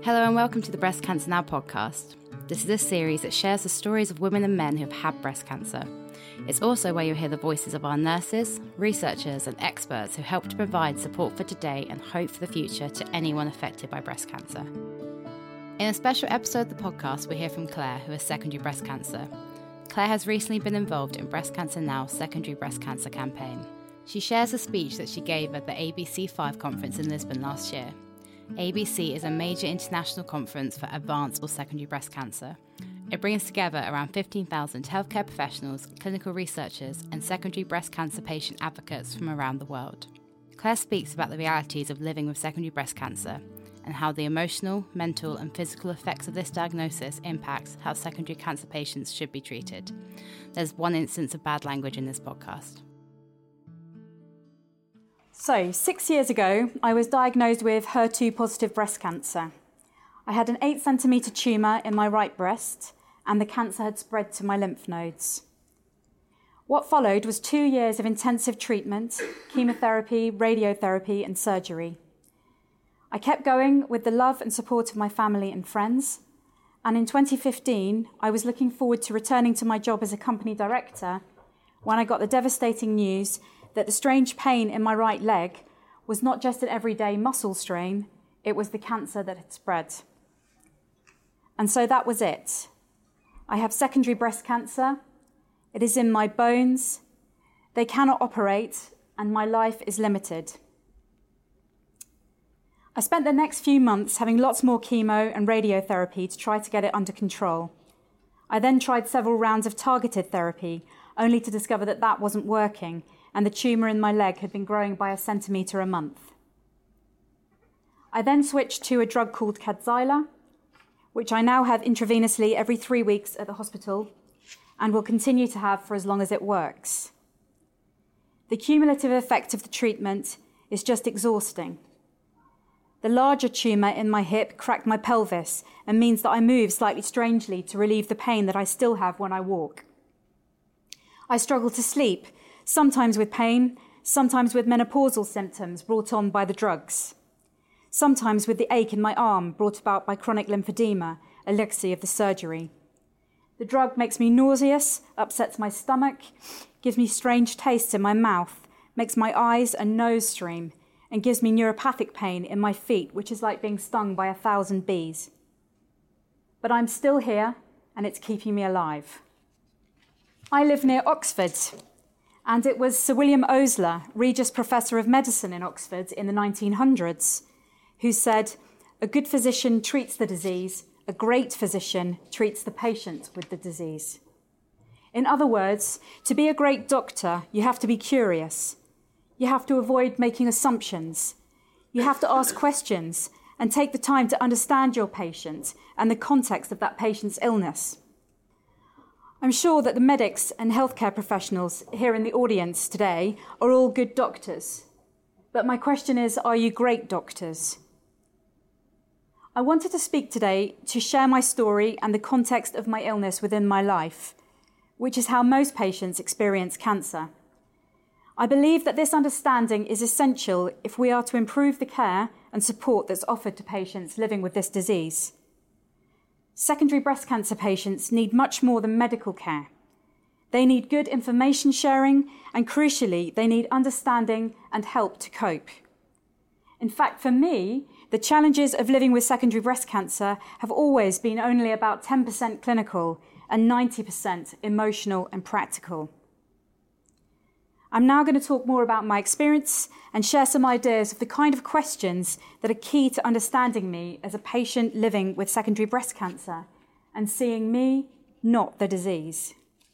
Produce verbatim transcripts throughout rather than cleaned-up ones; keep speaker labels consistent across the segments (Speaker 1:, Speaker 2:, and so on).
Speaker 1: Hello and welcome to the Breast Cancer Now podcast. This is a series that shares the stories of women and men who have had breast cancer. It's also where you'll hear the voices of our nurses, researchers and experts who help to provide support for today and hope for the future to anyone affected by breast cancer. In a special episode of the podcast, we hear from Claire, who has secondary breast cancer. Claire has recently been involved in Breast Cancer Now's secondary breast cancer campaign. She shares a speech that she gave at the A B C five conference in Lisbon last year. A B C is a major international conference for advanced or secondary breast cancer. It brings together around fifteen thousand healthcare professionals, clinical researchers, and secondary breast cancer patient advocates from around the world. Claire speaks about the realities of living with secondary breast cancer and how the emotional, mental, and physical effects of this diagnosis impacts how secondary cancer patients should be treated. There's one instance of bad language in this podcast.
Speaker 2: So, six years ago, I was diagnosed with H E R two positive breast cancer. I had an eight centimetre tumour in my right breast, and the cancer had spread to my lymph nodes. What followed was two years of intensive treatment, chemotherapy, radiotherapy, and surgery. I kept going with the love and support of my family and friends, and in twenty fifteen, I was looking forward to returning to my job as a company director when I got the devastating news that the strange pain in my right leg was not just an everyday muscle strain, it was the cancer that had spread. And so that was it. I have secondary breast cancer. It is in my bones. They cannot operate, and my life is limited. I spent the next few months having lots more chemo and radiotherapy to try to get it under control. I then tried several rounds of targeted therapy, only to discover that that wasn't working, and the tumour in my leg had been growing by a centimetre a month. I then switched to a drug called Kadcyla, which I now have intravenously every three weeks at the hospital and will continue to have for as long as it works. The cumulative effect of the treatment is just exhausting. The larger tumour in my hip cracked my pelvis and means that I move slightly strangely to relieve the pain that I still have when I walk. I struggle to sleep, sometimes with pain, sometimes with menopausal symptoms brought on by the drugs, sometimes with the ache in my arm brought about by chronic lymphedema, a legacy of the surgery. The drug makes me nauseous, upsets my stomach, gives me strange tastes in my mouth, makes my eyes and nose stream, and gives me neuropathic pain in my feet, which is like being stung by a thousand bees. But I'm still here, and it's keeping me alive. I live near Oxford, and it was Sir William Osler, Regius Professor of Medicine in Oxford in the nineteen hundreds, who said, "A good physician treats the disease, a great physician treats the patient with the disease." In other words, to be a great doctor, you have to be curious. You have to avoid making assumptions. You have to ask questions and take the time to understand your patient and the context of that patient's illness. I'm sure that the medics and healthcare professionals here in the audience today are all good doctors. But my question is, are you great doctors? I wanted to speak today to share my story and the context of my illness within my life, which is how most patients experience cancer. I believe that this understanding is essential if we are to improve the care and support that's offered to patients living with this disease. Secondary breast cancer patients need much more than medical care. They need good information sharing, and crucially, they need understanding and help to cope. In fact, for me, the challenges of living with secondary breast cancer have always been only about ten percent clinical and ninety percent emotional and practical. I'm now going to talk more about my experience and share some ideas of the kind of questions that are key to understanding me as a patient living with secondary breast cancer and seeing me, not the disease.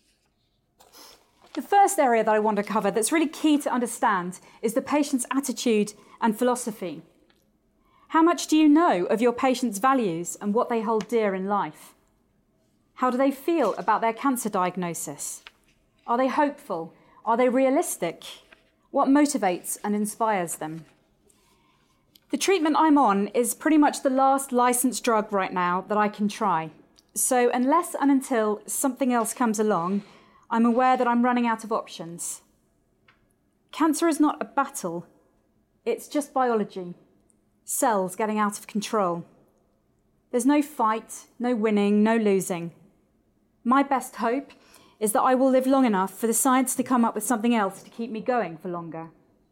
Speaker 2: The first area that I want to cover that's really key to understand is the patient's attitude and philosophy. How much do you know of your patient's values and what they hold dear in life? How do they feel about their cancer diagnosis? Are they hopeful? Are they realistic? What motivates and inspires them? The treatment I'm on is pretty much the last licensed drug right now that I can try. So unless and until something else comes along, I'm aware that I'm running out of options. Cancer is not a battle. It's just biology. Cells getting out of control. There's no fight, no winning, no losing. My best hope is that I will live long enough for the science to come up with something else to keep me going for longer.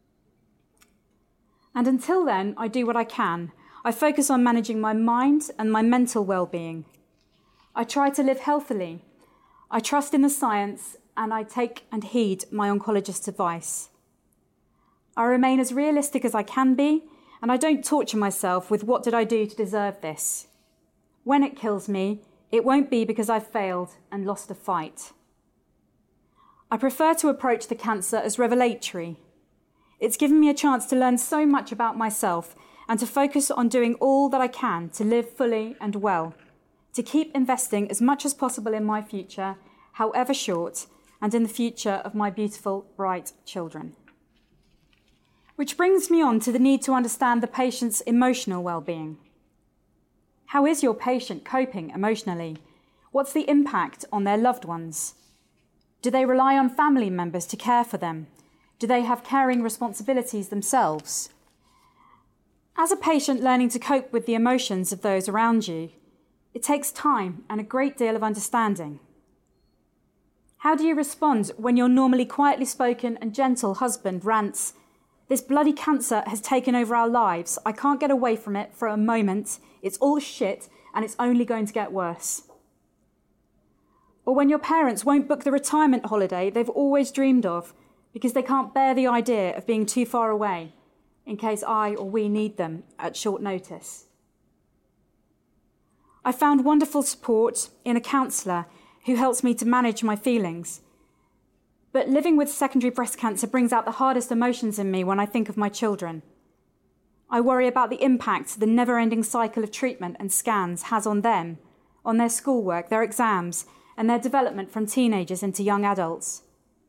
Speaker 2: And until then, I do what I can. I focus on managing my mind and my mental well-being. I try to live healthily. I trust in the science, and I take and heed my oncologist's advice. I remain as realistic as I can be, and I don't torture myself with what did I do to deserve this. When it kills me, it won't be because I've failed and lost a fight. I prefer to approach the cancer as revelatory. It's given me a chance to learn so much about myself and to focus on doing all that I can to live fully and well, to keep investing as much as possible in my future, however short, and in the future of my beautiful, bright children. Which brings me on to the need to understand the patient's emotional well-being. How is your patient coping emotionally? What's the impact on their loved ones? Do they rely on family members to care for them? Do they have caring responsibilities themselves? As a patient learning to cope with the emotions of those around you, it takes time and a great deal of understanding. How do you respond when your normally quietly spoken and gentle husband rants, "This bloody cancer has taken over our lives. I can't get away from it for a moment. It's all shit and it's only going to get worse." Or when your parents won't book the retirement holiday they've always dreamed of because they can't bear the idea of being too far away in case I or we need them at short notice. I found wonderful support in a counsellor who helps me to manage my feelings. But living with secondary breast cancer brings out the hardest emotions in me when I think of my children. I worry about the impact the never-ending cycle of treatment and scans has on them, on their schoolwork, their exams, and their development from teenagers into young adults.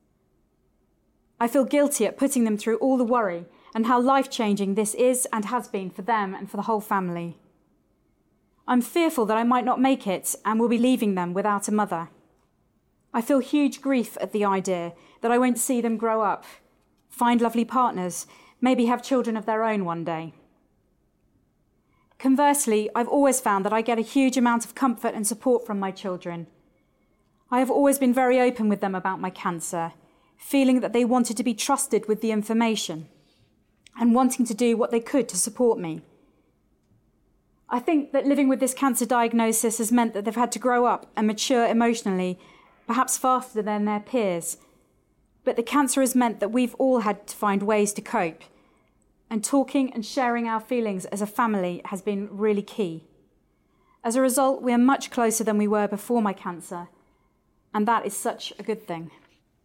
Speaker 2: I feel guilty at putting them through all the worry and how life-changing this is and has been for them and for the whole family. I'm fearful that I might not make it and will be leaving them without a mother. I feel huge grief at the idea that I won't see them grow up, find lovely partners, maybe have children of their own one day. Conversely, I've always found that I get a huge amount of comfort and support from my children. I have always been very open with them about my cancer, feeling that they wanted to be trusted with the information and wanting to do what they could to support me. I think that living with this cancer diagnosis has meant that they've had to grow up and mature emotionally, perhaps faster than their peers. But the cancer has meant that we've all had to find ways to cope, and talking and sharing our feelings as a family has been really key. As a result, we are much closer than we were before my cancer, and that is such a good thing.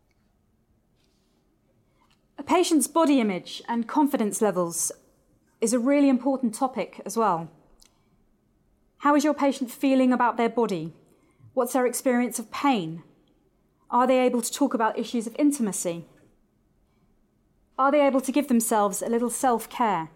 Speaker 2: A patient's body image and confidence levels is a really important topic as well. How is your patient feeling about their body? What's their experience of pain? Are they able to talk about issues of intimacy? Are they able to give themselves a little self-care?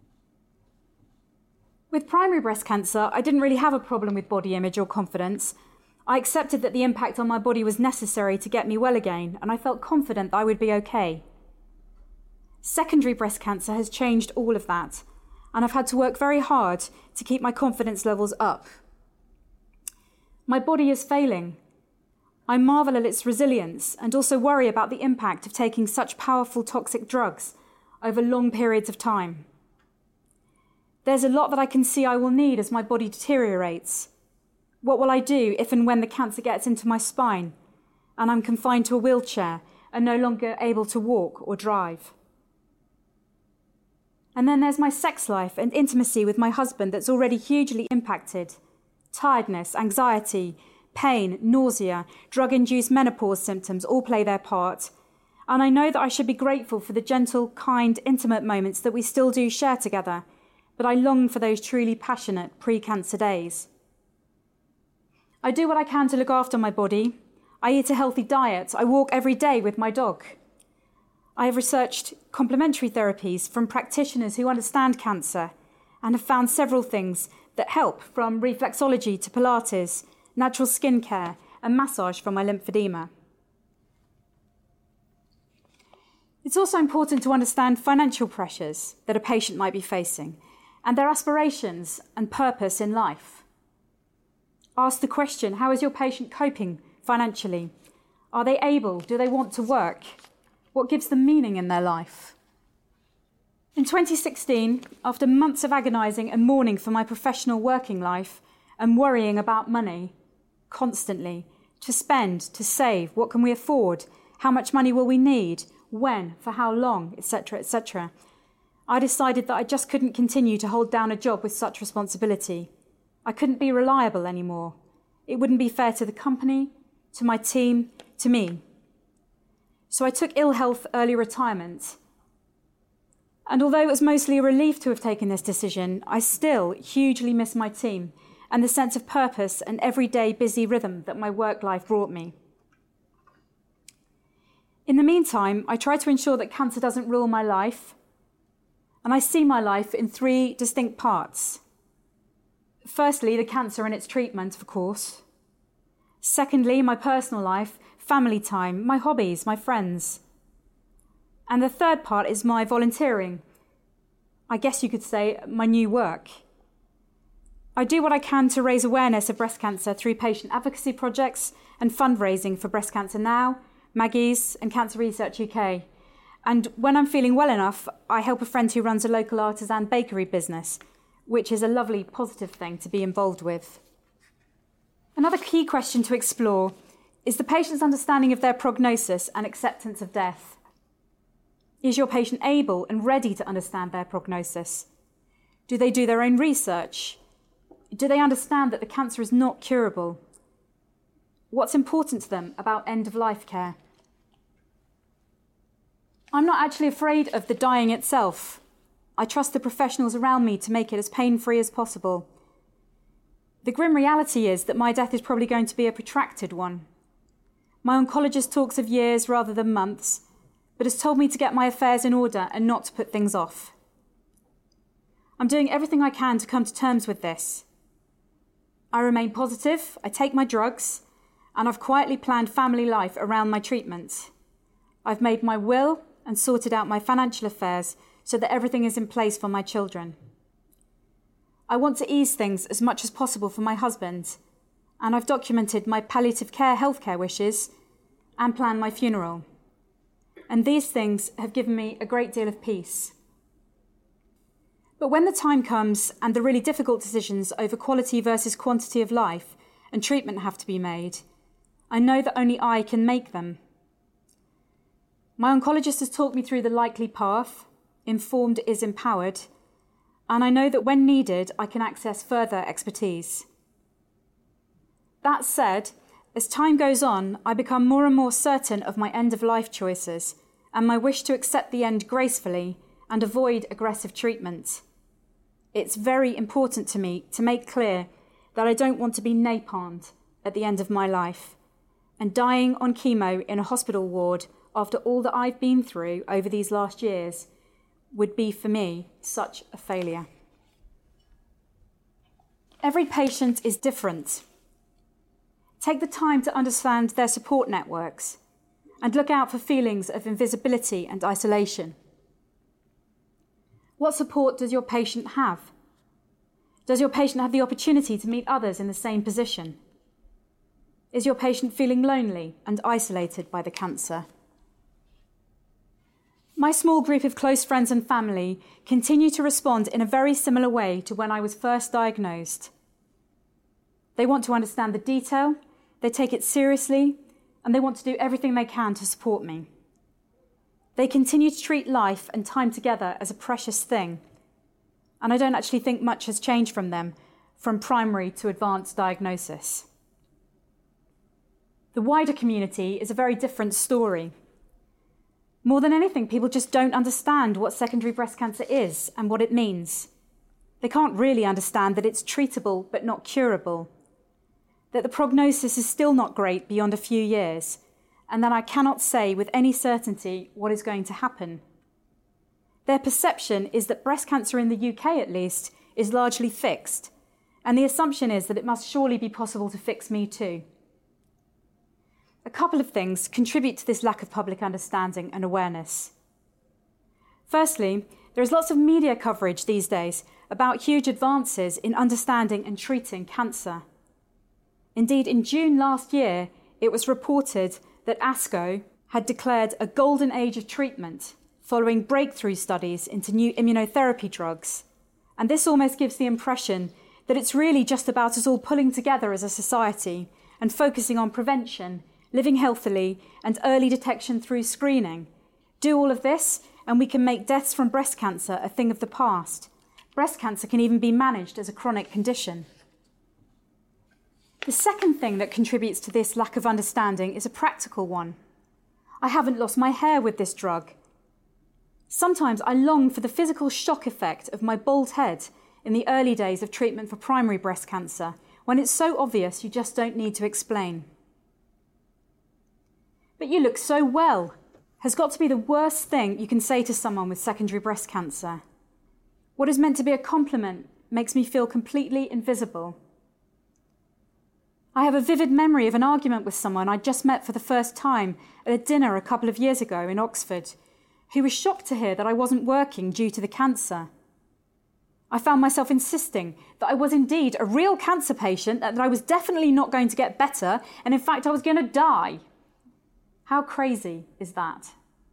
Speaker 2: With primary breast cancer, I didn't really have a problem with body image or confidence. I accepted that the impact on my body was necessary to get me well again, and I felt confident that I would be okay. Secondary breast cancer has changed all of that, and I've had to work very hard to keep my confidence levels up. My body is failing. I marvel at its resilience and also worry about the impact of taking such powerful toxic drugs over long periods of time. There's a lot that I can see I will need as my body deteriorates. What will I do if and when the cancer gets into my spine and I'm confined to a wheelchair and no longer able to walk or drive? And then there's my sex life and intimacy with my husband that's already hugely impacted. Tiredness, anxiety, pain, nausea, drug-induced menopause symptoms all play their part. And I know that I should be grateful for the gentle, kind, intimate moments that we still do share together, but I long for those truly passionate pre-cancer days. I do what I can to look after my body. I eat a healthy diet. I walk every day with my dog. I have researched complementary therapies from practitioners who understand cancer and have found several things that help, from reflexology to Pilates, natural skincare, and massage for my lymphedema. It's also important to understand financial pressures that a patient might be facing and their aspirations and purpose in life. Ask the question, how is your patient coping financially? Are they able? Do they want to work? What gives them meaning in their life? In twenty sixteen, after months of agonising and mourning for my professional working life and worrying about money, constantly, to spend, to save, what can we afford, how much money will we need, when, for how long, et cetera, et cetera, I decided that I just couldn't continue to hold down a job with such responsibility. I couldn't be reliable anymore. It wouldn't be fair to the company, to my team, to me. So I took ill health early retirement. And although it was mostly a relief to have taken this decision, I still hugely miss my team and the sense of purpose and everyday busy rhythm that my work life brought me. In the meantime, I try to ensure that cancer doesn't rule my life, and I see my life in three distinct parts. Firstly, the cancer and its treatment, of course. Secondly, my personal life, family time, my hobbies, my friends. And the third part is my volunteering. I guess you could say my new work. I do what I can to raise awareness of breast cancer through patient advocacy projects and fundraising for Breast Cancer Now, Maggie's and Cancer Research U K. And when I'm feeling well enough, I help a friend who runs a local artisan bakery business, which is a lovely, positive thing to be involved with. Another key question to explore is the patient's understanding of their prognosis and acceptance of death. Is your patient able and ready to understand their prognosis? Do they do their own research? Do they understand that the cancer is not curable? What's important to them about end-of-life care? I'm not actually afraid of the dying itself. I trust the professionals around me to make it as pain-free as possible. The grim reality is that my death is probably going to be a protracted one. My oncologist talks of years rather than months, but has told me to get my affairs in order and not to put things off. I'm doing everything I can to come to terms with this. I remain positive, I take my drugs, and I've quietly planned family life around my treatment. I've made my will and sorted out my financial affairs so that everything is in place for my children. I want to ease things as much as possible for my husband, and I've documented my palliative care healthcare wishes and planned my funeral. And these things have given me a great deal of peace. But when the time comes and the really difficult decisions over quality versus quantity of life and treatment have to be made, I know that only I can make them. My oncologist has talked me through the likely path. Informed is empowered. And I know that when needed, I can access further expertise. That said, as time goes on, I become more and more certain of my end-of-life choices and my wish to accept the end gracefully and avoid aggressive treatment. It's very important to me to make clear that I don't want to be napalmed at the end of my life, and dying on chemo in a hospital ward after all that I've been through over these last years would be, for me, such a failure. Every patient is different. Take the time to understand their support networks and look out for feelings of invisibility and isolation. What support does your patient have? Does your patient have the opportunity to meet others in the same position? Is your patient feeling lonely and isolated by the cancer? My small group of close friends and family continue to respond in a very similar way to when I was first diagnosed. They want to understand the detail, they take it seriously, and they want to do everything they can to support me. They continue to treat life and time together as a precious thing, and I don't actually think much has changed from them, from primary to advanced diagnosis. The wider community is a very different story. More than anything, people just don't understand what secondary breast cancer is and what it means. They can't really understand that it's treatable but not curable, that the prognosis is still not great beyond a few years, and that I cannot say with any certainty what is going to happen. Their perception is that breast cancer in the U K, at least, is largely fixed, and the assumption is that it must surely be possible to fix me too. A couple of things contribute to this lack of public understanding and awareness. Firstly, there is lots of media coverage these days about huge advances in understanding and treating cancer. Indeed, in June last year, it was reported that ASCO had declared a golden age of treatment following breakthrough studies into new immunotherapy drugs. And this almost gives the impression that it's really just about us all pulling together as a society and focusing on prevention, living healthily, and early detection through screening. Do all of this, and we can make deaths from breast cancer a thing of the past. Breast cancer can even be managed as a chronic condition. The second thing that contributes to this lack of understanding is a practical one. I haven't lost my hair with this drug. Sometimes I long for the physical shock effect of my bald head in the early days of treatment for primary breast cancer, when it's so obvious you just don't need to explain. But you look so well has got to be the worst thing you can say to someone with secondary breast cancer. What is meant to be a compliment makes me feel completely invisible. I have a vivid memory of an argument with someone I'd just met for the first time at a dinner a couple of years ago in Oxford, who was shocked to hear that I wasn't working due to the cancer. I found myself insisting that I was indeed a real cancer patient, that I was definitely not going to get better, and in fact I was going to die. How crazy is that?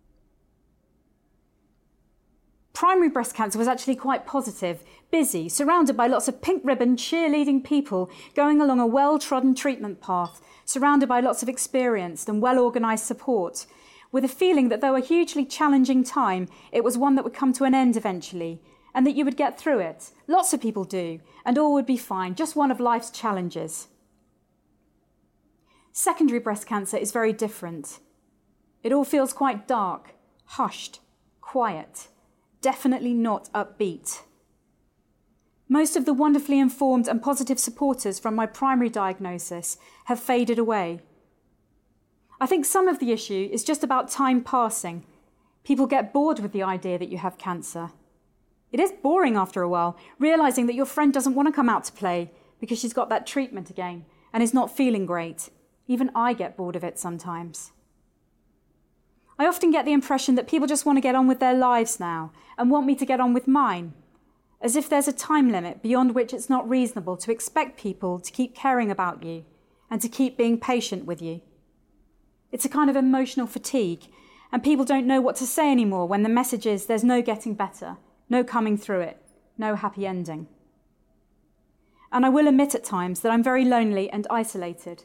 Speaker 2: Primary breast cancer was actually quite positive, busy, surrounded by lots of pink ribbon cheerleading people going along a well-trodden treatment path, surrounded by lots of experienced and well-organised support, with a feeling that though a hugely challenging time, it was one that would come to an end eventually, and that you would get through it. Lots of people do, and all would be fine, just one of life's challenges. Secondary breast cancer is very different. It all feels quite dark, hushed, quiet, definitely not upbeat. Most of the wonderfully informed and positive supporters from my primary diagnosis have faded away. I think some of the issue is just about time passing. People get bored with the idea that you have cancer. It is boring after a while, realising that your friend doesn't want to come out to play because she's got that treatment again and is not feeling great. Even I get bored of it sometimes. I often get the impression that people just want to get on with their lives now and want me to get on with mine, as if there's a time limit beyond which it's not reasonable to expect people to keep caring about you and to keep being patient with you. It's a kind of emotional fatigue, and people don't know what to say anymore when the message is there's no getting better, no coming through it, no happy ending. And I will admit at times that I'm very lonely and isolated.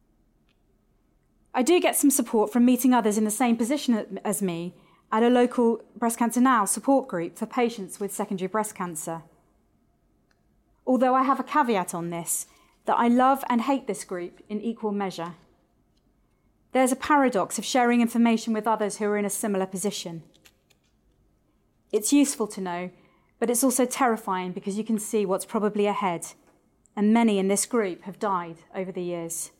Speaker 2: I do get some support from meeting others in the same position as me at a local Breast Cancer Now support group for patients with secondary breast cancer. Although I have a caveat on this, that I love and hate this group in equal measure. There's a paradox of sharing information with others who are in a similar position. It's useful to know, but it's also terrifying because you can see what's probably ahead, and many in this group have died over the years.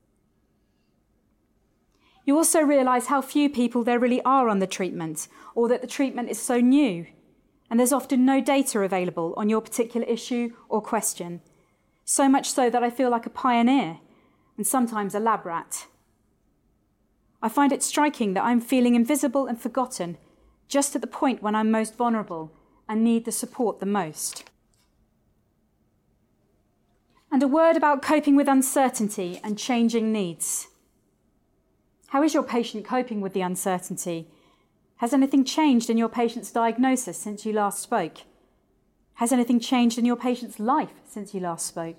Speaker 2: You also realise how few people there really are on the treatment, or that the treatment is so new, and there's often no data available on your particular issue or question, so much so that I feel like a pioneer, and sometimes a lab rat. I find it striking that I'm feeling invisible and forgotten just at the point when I'm most vulnerable and need the support the most. And a word about coping with uncertainty and changing needs. How is your patient coping with the uncertainty? Has anything changed in your patient's diagnosis since you last spoke? Has anything changed in your patient's life since you last spoke?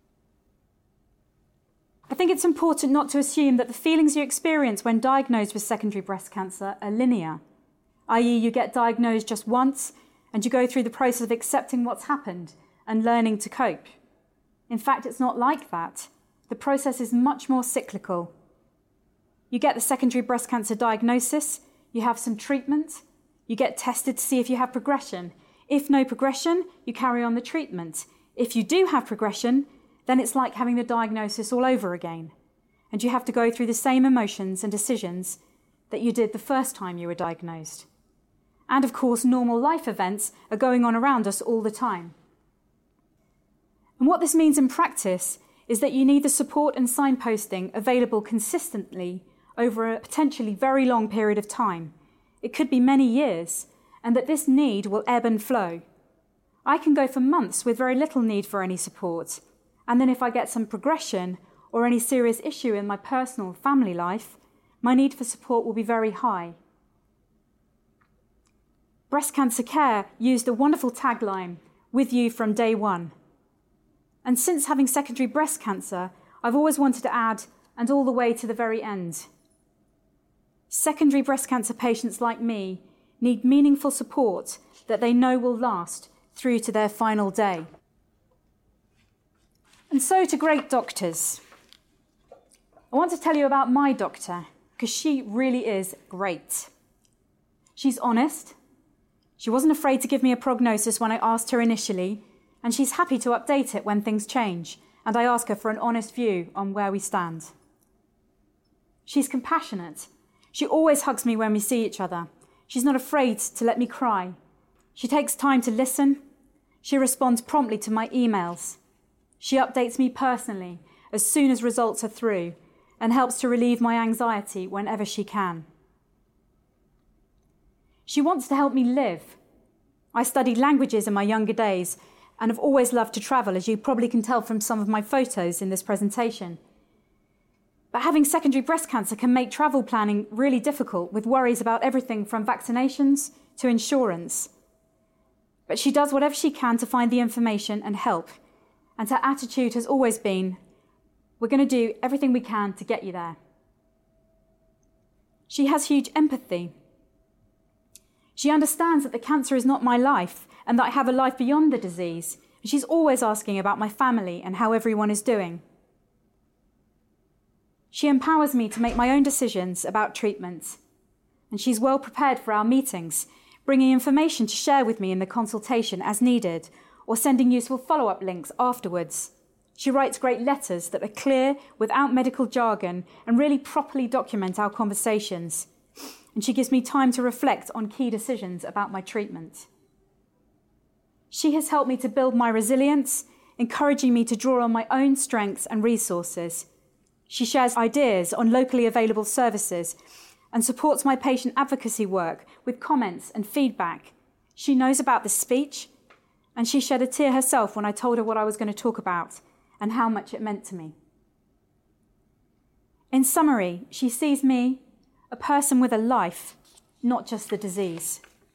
Speaker 2: I think it's important not to assume that the feelings you experience when diagnosed with secondary breast cancer are linear, that is you get diagnosed just once and you go through the process of accepting what's happened and learning to cope. In fact, it's not like that. The process is much more cyclical. You get the secondary breast cancer diagnosis, you have some treatment, you get tested to see if you have progression. If no progression, you carry on the treatment. If you do have progression, then it's like having the diagnosis all over again. And you have to go through the same emotions and decisions that you did the first time you were diagnosed. And of course, normal life events are going on around us all the time. And what this means in practice is that you need the support and signposting available consistently over a potentially very long period of time. It could be many years, and that this need will ebb and flow. I can go for months with very little need for any support, and then if I get some progression or any serious issue in my personal family life, my need for support will be very high. Breast Cancer Care used a wonderful tagline, "With you from day one." And since having secondary breast cancer, I've always wanted to add, "and all the way to the very end." Secondary breast cancer patients like me need meaningful support that they know will last through to their final day. And so to great doctors. I want to tell you about my doctor, because she really is great. She's honest. She wasn't afraid to give me a prognosis when I asked her initially, and she's happy to update it when things change, and I ask her for an honest view on where we stand. She's compassionate. She always hugs me when we see each other. She's not afraid to let me cry. She takes time to listen. She responds promptly to my emails. She updates me personally as soon as results are through and helps to relieve my anxiety whenever she can. She wants to help me live. I studied languages in my younger days and have always loved to travel, as you probably can tell from some of my photos in this presentation. But having secondary breast cancer can make travel planning really difficult, with worries about everything from vaccinations to insurance. But she does whatever she can to find the information and help. And her attitude has always been, "We're going to do everything we can to get you there." She has huge empathy. She understands that the cancer is not my life and that I have a life beyond the disease. And she's always asking about my family and how everyone is doing. She empowers me to make my own decisions about treatment. And she's well prepared for our meetings, bringing information to share with me in the consultation as needed, or sending useful follow-up links afterwards. She writes great letters that are clear, without medical jargon, and really properly document our conversations. And she gives me time to reflect on key decisions about my treatment. She has helped me to build my resilience, encouraging me to draw on my own strengths and resources. She shares ideas on locally available services and supports my patient advocacy work with comments and feedback. She knows about the speech, and she shed a tear herself when I told her what I was going to talk about and how much it meant to me. In summary, she sees me, a person with a life, not just the disease.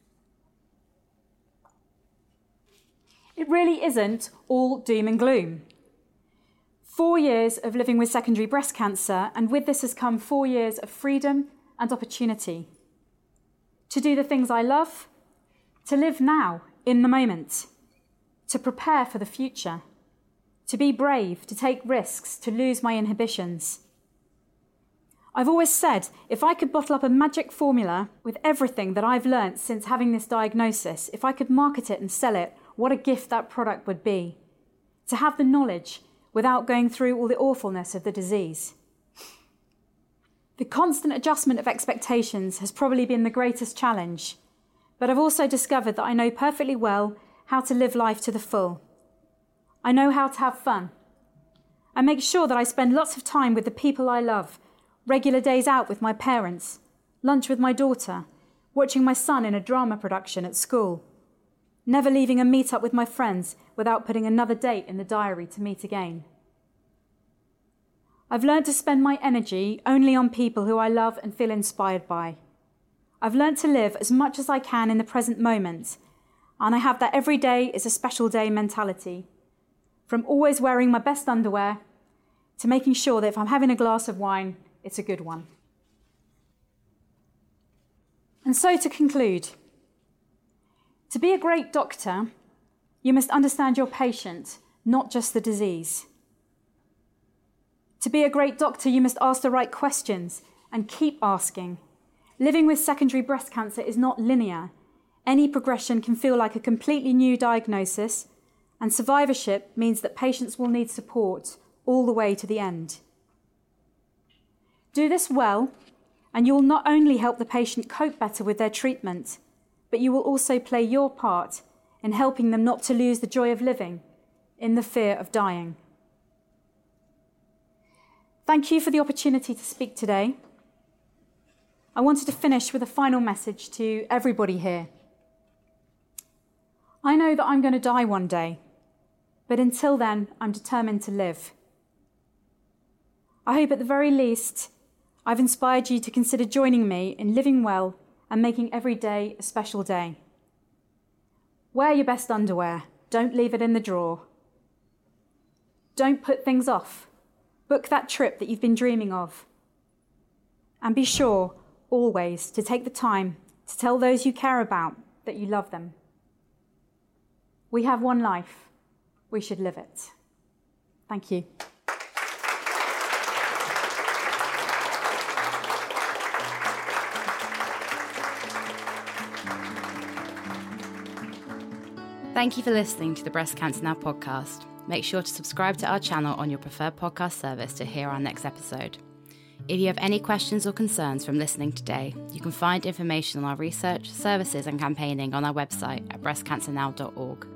Speaker 2: It really isn't all doom and gloom. Four years of living with secondary breast cancer, and with this has come four years of freedom and opportunity. To do the things I love, to live now, in the moment, to prepare for the future, to be brave, to take risks, to lose my inhibitions. I've always said, if I could bottle up a magic formula with everything that I've learnt since having this diagnosis, if I could market it and sell it, what a gift that product would be. To have the knowledge without going through all the awfulness of the disease. The constant adjustment of expectations has probably been the greatest challenge, but I've also discovered that I know perfectly well how to live life to the full. I know how to have fun. I make sure that I spend lots of time with the people I love, regular days out with my parents, lunch with my daughter, watching my son in a drama production at school, never leaving a meet-up with my friends without putting another date in the diary to meet again. I've learned to spend my energy only on people who I love and feel inspired by. I've learned to live as much as I can in the present moment, and I have that every day is a special day mentality. From always wearing my best underwear to making sure that if I'm having a glass of wine, it's a good one. And so to conclude, to be a great doctor, you must understand your patient, not just the disease. To be a great doctor, you must ask the right questions and keep asking. Living with secondary breast cancer is not linear. Any progression can feel like a completely new diagnosis, and survivorship means that patients will need support all the way to the end. Do this well, and you will not only help the patient cope better with their treatment, but you will also play your part in helping them not to lose the joy of living in the fear of dying. Thank you for the opportunity to speak today. I wanted to finish with a final message to everybody here. I know that I'm going to die one day, but until then, I'm determined to live. I hope at the very least I've inspired you to consider joining me in living well and making every day a special day. Wear your best underwear. Don't leave it in the drawer. Don't put things off. Book that trip that you've been dreaming of. And be sure, always, to take the time to tell those you care about that you love them. We have one life. We should live it. Thank you.
Speaker 1: Thank you for listening to the Breast Cancer Now podcast. Make sure to subscribe to our channel on your preferred podcast service to hear our next episode. If you have any questions or concerns from listening today, you can find information on our research, services and campaigning on our website at breast cancer now dot org.